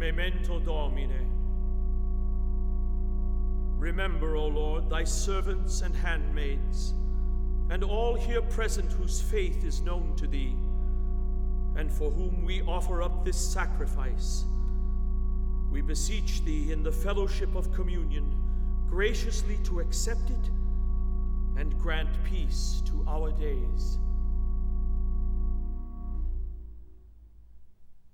Memento Domine. Remember, O Lord, thy servants and handmaids, and all here present whose faith is known to thee, and for whom we offer up this sacrifice. We beseech thee in the fellowship of communion graciously to accept it and grant peace to our days.